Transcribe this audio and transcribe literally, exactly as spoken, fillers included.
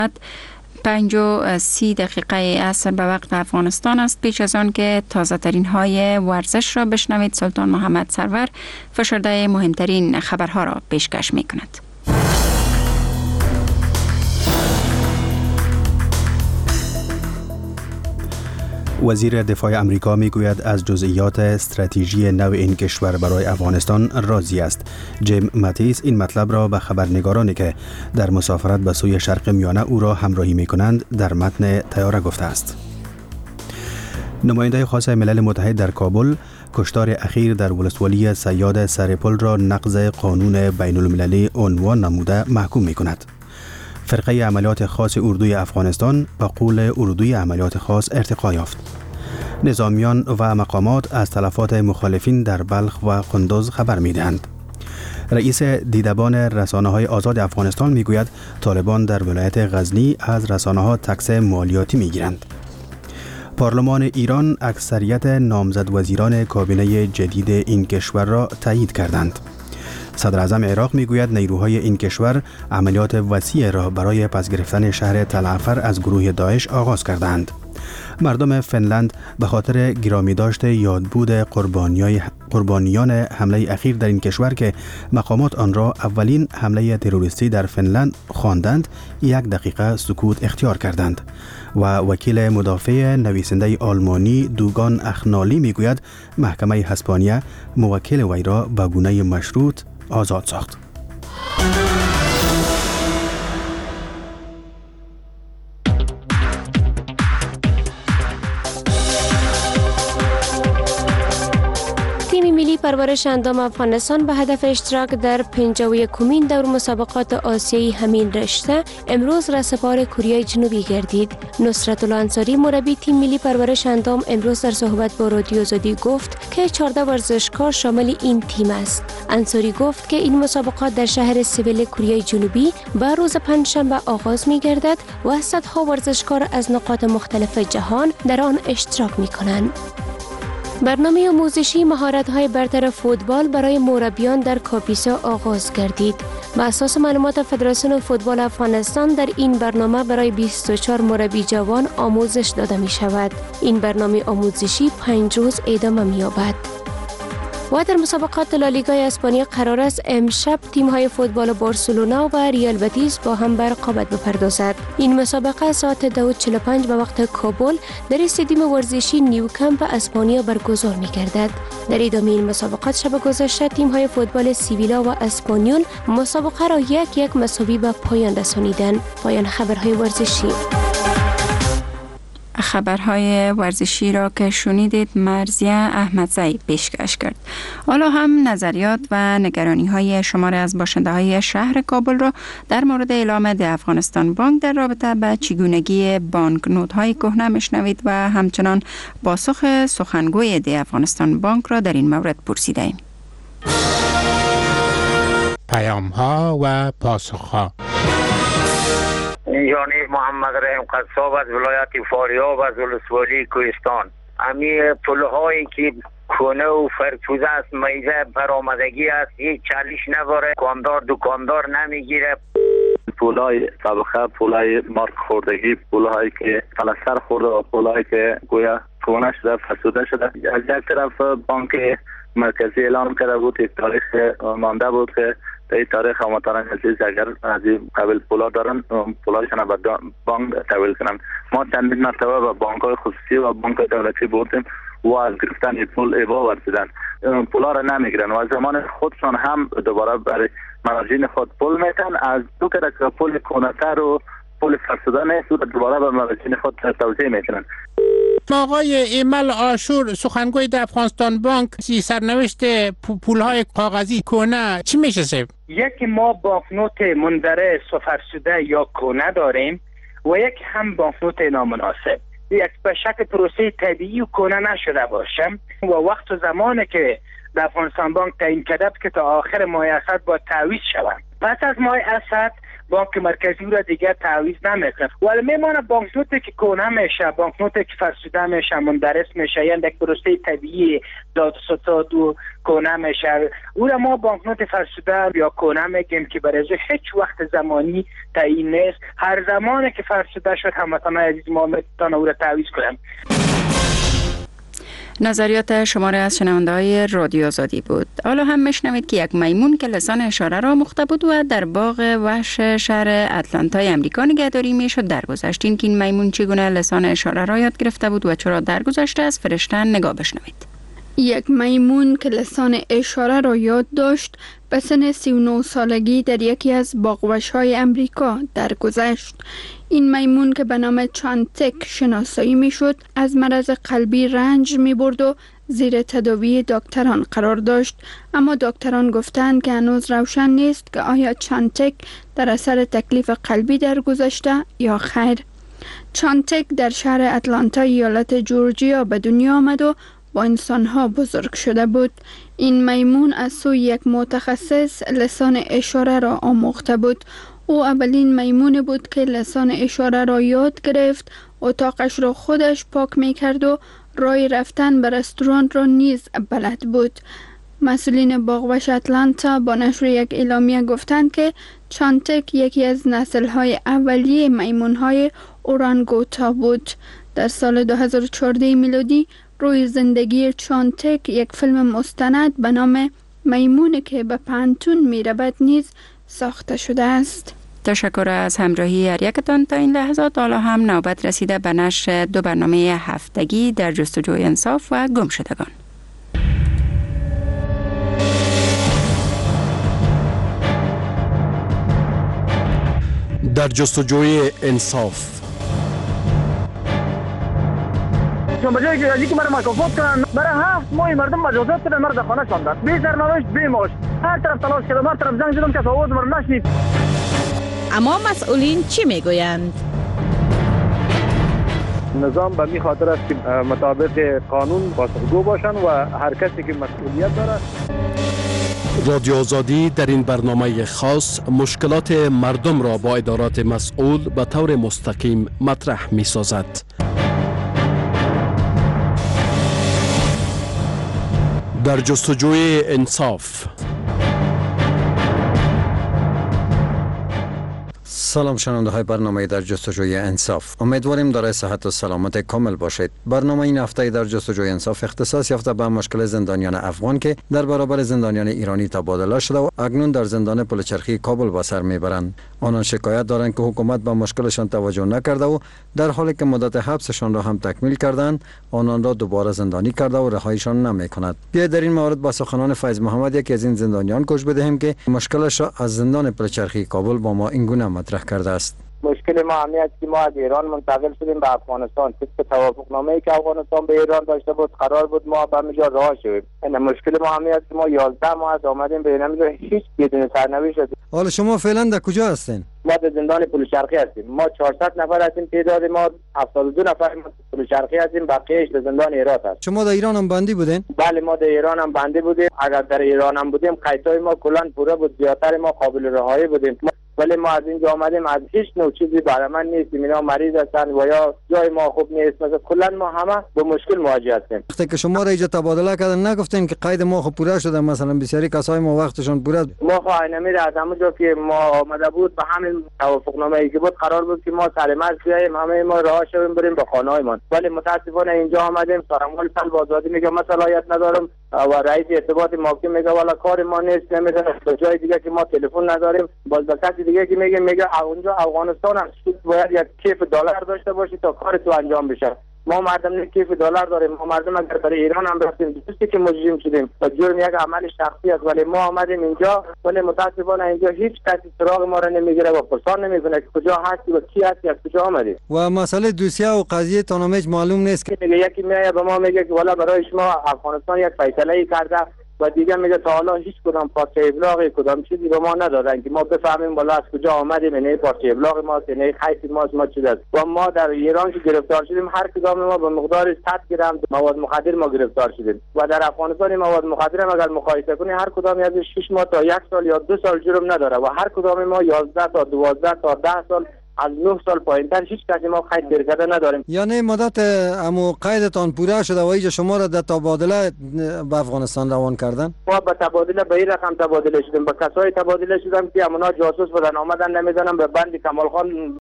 پنج و سی دقیقه عصر به وقت افغانستان است. پیش از آن که تازه ترین های ورزش را بشنوید، سلطان محمد سرور فشرده مهمترین خبرها را پیشکش می کند. وزیر دفاع امریکا میگوید از جزئیات استراتژی نو این کشور برای افغانستان راضی است. جیم ماتیس این مطلب را به خبرنگارانی که در مسافرت به سوی شرق میانه او را همراهی می کنند در متن طیاره گفته است. نماینده خاص ملل متحد در کابل کشتار اخیر در ولسوالی صیاد سرپل را نقض قانون بین المللی عنوان نموده محکوم می کند. فرقه عملیات خاص اردوی افغانستان به قول اردوی عملیات خاص ارتقا یافت. نظامیان و مقامات از تلفات مخالفین در بلخ و قندوز خبر می دهند. رئیس دیدبان رسانه‌های آزاد افغانستان می گوید طالبان در ولایت غزنی از رسانه‌ها تکس مالیاتی می گیرند. پارلمان ایران اکثریت نامزد وزیران کابینه جدید این کشور را تایید کردند. صدر اعظم عراق میگوید نیروهای این کشور عملیات وسیع را برای پس گرفتن شهر تلعفر از گروه داعش آغاز کردند. مردم فنلند به خاطر گرامی داشت یادبود قربانیان حمله اخیر در این کشور که مقامات آن را اولین حمله تروریستی در فنلند خواندند، یک دقیقه سکوت اختیار کردند. و وکیل مدافع نویسنده آلمانی دوگان اخنالی میگوید محکمه اسپانیا موکل وی را به گونه مشروط آزاد ساخت. تیم ملی پرورش اندام افغانستان به هدف اشتراک در پنجاه و یکمین دور مسابقات آسیایی همین رشته امروز رهسپار کره جنوبی گردید. نصرت الله انصاری مربی تیم ملی پرورش اندام امروز در صحبت با رادیو آزادی گفت که چهارده ورزشکار شامل این تیم است. انصاری گفت که این مسابقات در شهر سئول کره جنوبی به روز پنجشنبه آغاز می گردد و صدها ورزشکار از نقاط مختلف جهان در آن اشتراک می کنند. برنامه آموزشی مهارت‌های برتر فوتبال برای مربیان در کاپیسا آغاز گردید. بر اساس معلومات فدراسیون فوتبال افغانستان در این برنامه برای بیست و چهار مربی جوان آموزش داده می شود. این برنامه آموزشی پنج روز ادامه می یابد. و در مسابقات لالیگای اسپانیا قرار است امشب تیم‌های فوتبال بارسلونا و ریال بتیس با هم به رقابت بپردازد. این مسابقه ساعت دو و چهل و پنج به وقت کابل در استادیوم ورزشی نیوکمپ اسپانیا برگزار می‌گردد. در ادامه این مسابقات شب گذشته تیم‌های فوتبال سیویلا و اسپانیول مسابقه را یک یک مساوی به پایان رسانیدند. پایان خبرهای ورزشی. خبرهای ورزشی را که شنیدید مرزیه احمدزی پیشکش کرد. حالا هم نظریات و نگرانی های شماره از باشنده های شهر کابل را در مورد اعلام ده افغانستان بانک در رابطه به چگونگی بانک نوت های کهنه میشنوید و همچنان پاسخ سخنگوی ده افغانستان بانک را در این مورد پرسیده ایم. پیام ها و پاسخ ها. یعنی محمد رحیم قصاب از ولایت فاریاب از ولسوالی کوهستان. امی پلهایی که کنه و فرسوده است، میزه برآمدگی است، هیچ چالش نداره، کاندار دکاندار نمیگیره. پولای طبقه، پولای مارک خوردگی، پولهایی که پلستر خورده و پولهایی که گویا کنه شده، فرسوده شده. از یک طرف بانک مرکزی اعلام کرده بود، یک تاریخ مانده بود که این تاریخ هموطنان عزیز اگر از این قبل پولا دارن پولایشان به بانک تحویل کنن. ما چندین مرتبه به بانک های خصوصی و بانک دولتی بردیم و از گرفتن پول ابا ورزیدن، پولا را نمیگیرن و از زمان خودشان هم دوباره برای مراجعین خود پول میتن. از دو کده که پول کونتر و پول فرسوده نیست و دوباره به مراجعین خود توضیح میکنن. آقای ایمل آشور سخنگوی در افغانستان بانک، سرنوشت پولهای کاغذی کهنه چی میشه؟ یکی ما بانکنوت مندرس و فرسوده یا کهنه داریم و یک هم بانکنوت نامناسب. یک به شکل پروسه طبیعی و کهنه نشده باشه و وقت و زمانی که در افغانستان بانک تعیین کرده که تا آخر ماه اسد با تعویض شوند. پس از ماه اسد بانک مرکزی را دیگر تعویض نمیکنه، ولی میمانه بانکنوتی که کهنه میشه، بانکنوتی که فرسوده میشه، مندرس میشه، یعنی یک پروسه طبیعی داد و ستاد و کهنه میشه، او را ما بانکنوت فرسوده یا کهنه میگیم که برای هیچ وقت زمانی تعیین نیست. هر زمانی که فرسوده شد هموطنان عزیز ما میتونن او را تعویض کنن. نظریات شماره از شنونده های رادیو آزادی بود. حالا هم میشنوید که یک میمون که لسان اشاره را آموخته بود و در باغ وحش شهر اتلانتای امریکا نگهداری میشد درگذشت. این که این میمون چگونه لسان اشاره را یاد گرفته بود و چرا درگذشته از فرشته نگاه بشنوید. یک میمون که لسان اشاره را یاد داشت به سن سی و نه سالگی در یکی از باغوش‌های امریکا درگذشت. این میمون که به نام چانتک شناسایی می شد از مرض قلبی رنج می برد و زیر تداوی دکتران قرار داشت، اما دکتران گفتند که هنوز روشن نیست که آیا چانتک در اثر تکلیف قلبی درگذشته یا خیر. چانتک در شهر اتلانتا ایالت جورجیا به دنیا آمد و با انسانها بزرگ شده بود. این میمون از سوی یک متخصص لسان اشاره را آموخته بود. او اولین میمون بود که لسان اشاره را یاد گرفت، اتاقش را خودش پاک می کرد و راه رفتن به رستوران را نیز بلد بود. مسئولین باغوش اتلانتا با نشر یک اعلامیه گفتند که چانتک یکی از نسل‌های اولیه میمون‌های اورانگوتا بود. در سال دو هزار و چهارده میلادی روی زندگی چانتک یک فیلم مستند به نام میمونی که به پانتون می رود نیز ساخته شده است. تشکر از همراهی هر یکتان تا این لحظات. حالا هم نوبت رسیده به نشر دو برنامه هفتگی در جستجوی انصاف و گمشدگان. در جستجوی انصاف. چون بجایی که یادی که مرا مکافات کنن برای هفت ماه مردم مجازات کنن، مرد خانه شاندن، بی سرنوشت بی معاش، هر طرف تلاش کردم، هر طرف زنگ زدم که آواز مرا نشنید. اما مسئولین چی میگویند؟ نظام به می خاطر است که مطابق قانون پاسخگو باشن و هر کسی که مسئولیت داره. رادیو آزادی در این برنامه خاص مشکلات مردم را با ادارات مسئول به طور مستقیم مطرح می سازد. در جستجوی انصاف. سلام شنونده های برنامه در جستجوی انصاف، امیدواریم دارای صحت و سلامت کامل باشید. برنامه این هفته در جستجوی انصاف اختصاص یافته به مشکل زندانیان افغان که در برابر زندانیان ایرانی تبادله شده و اکنون در زندان پلچرخی کابل به سر میبرند. آنان شکایت دارند که حکومت به مشکلشان توجه نکرده و در حالی که مدت حبسشان را هم تکمیل کردند آنان را دوباره زندانی کرده و رهایشان نمیکند. بیایید در این مورد با سخنان فیض محمد یکی از این زندانیان گوش بدهیم که مشکلش را از زندان پلچرخی کابل با ما اینگونه مطرح کرده است. مشکل ما همی است که ما از ایران منتقل شدیم به افغانستان. طبق توافقنامه‌ای که افغانستان به ایران داشته بود قرار بود ما به همینجا رها شویم. این مشکل ما همی است که ما یازده ماه از آمدیم به اینجا هیچ بدون سرنوشت. حالا شما فعلا در کجا هستین؟ ما در زندان پلچرخی هستیم. ما چهارصد نفر هستیم، تعداد ما هفتاد و دو نفر ما پلچرخی هستیم، بقیه‌اش در زندان هرات است. شما در ایران هم بندی بودین؟ بله ما در ایران هم بندی بودیم. اگر در ایران هم بودیم قیدهای ما کلا پوره بود، زیادتر ما قابل رهایی بودیم. ولی ما از اینجا آمدیم از هیچ نوع چیزی برای من نیستیم. اینا مریض هستن و یا جای ما خوب نیست، مثلا کلا ما همه با مشکل مواجه هستیم. وقتی که شما را اینجا تبادله کردن نگفتین که قید ما خوب پوره شده؟ مثلا بسیاری کسای ما وقتشون پوره. ما خو اینمی از همونجا که ما آمده بود به همین توافقنامه‌ای که بود قرار بود که ما سرمرز بیاییم، همه ما راه شویم بریم به خانه‌هایمان. ولی متاسفانه اینجا آمدیم سرمال طلب آزادی میگه من صلاحیت ندارم و رئیس ارتباط محکم میگه والا کار ما نیست، نمیدونه به جای دیگه که ما تلفن نداریم. باز به کسی دیگه که میگه میگه اونجا افغانستان هست باید یک کیف دلار داشته باشی تا کار تو انجام بشه. ما مردم نه کیف دلار داریم. ما مردم اگر برای ایران هم رفتیم دوستی که مجرم شدیم و جرم یک عمل شخصی است، ولی ما آمدیم اینجا ولی متاسفانه اینجا هیچ کسی سراغ ما را نمیگیره و پرسان نمیکنه که کجا هستی و کی هستی، از کجا آمدی. و مسئله دوسیه و قضیه تانمیج معلوم نیست که میگه یکی میایه به ما میگه که والا برای شما افغانستان یک فیصله ای کرده و دیگه میگه تا حالا هیچ کدام پارچه ابلاغی کدام چیزی به ما ندادن که ما بفهمیم بالا از کجا آمدیم، نه پارچه ابلاغ ما نه خیلی ما ما چیز است. و ما در ایران که گرفتار شدیم هر کدام ما به مقدار صد گرم مواد مخدر ما گرفتار شدیم و در افغانستان مواد مخدر اگر مقایسه کنی هر کدام از شش ماه تا یک سال یا دو سال جرم نداره و هر کدام ما یازده تا دوازده تا ده سال از نه سال پایینتر هیچ کسی ما قید گرفته نداریم. یعنی مدت امو قیدتان پوره شده و اینجا شما را در تبادله به افغانستان روان کردن؟ ما به تبادله به این رقم تبادله شدیم، به کسای تبادله شدم که امونا جاسوس بودن آمدن نمیدونم به بند کمال خان